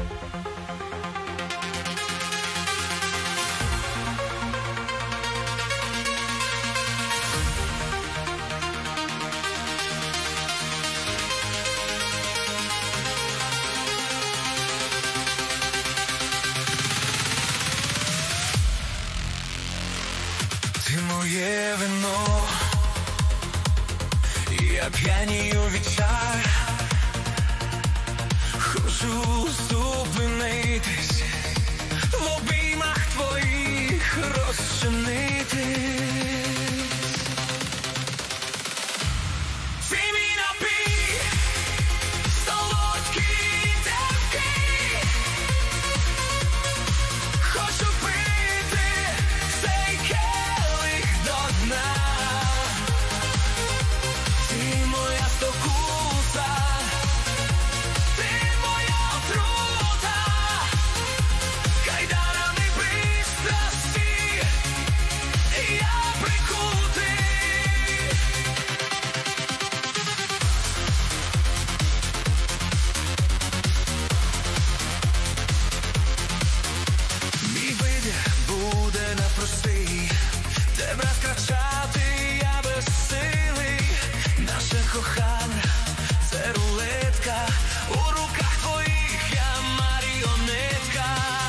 Ти моє вино, я п'янію від чар, хочу зупинитись, в обіймах твоїх розчинитись. Ти мій напій, солодкий, терпкий, хочу пити цей келих до дна. Ти моя спокуса, ти моя отрута, кайданами пристрасті я прикутий. Мій вибір буде непростий, тебе втрачати я безсилий. Наше кохання – це рулетка, у руках твоїх я маріонетка.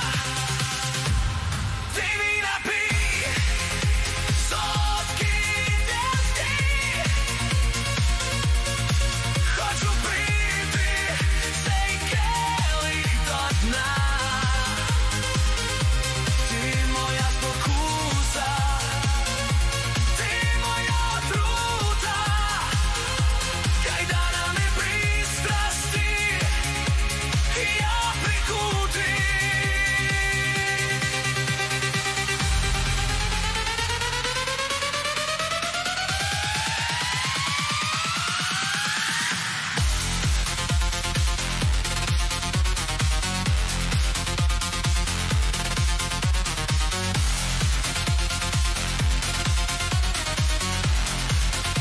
Ти мій напій, солодкий, терпкий, хочу пити цей келих до дна. Ти моя спокуса, ти моя отрута, кайданами пристрасті я прикутий.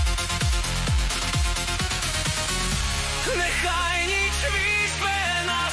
Нехай ніч візьме нас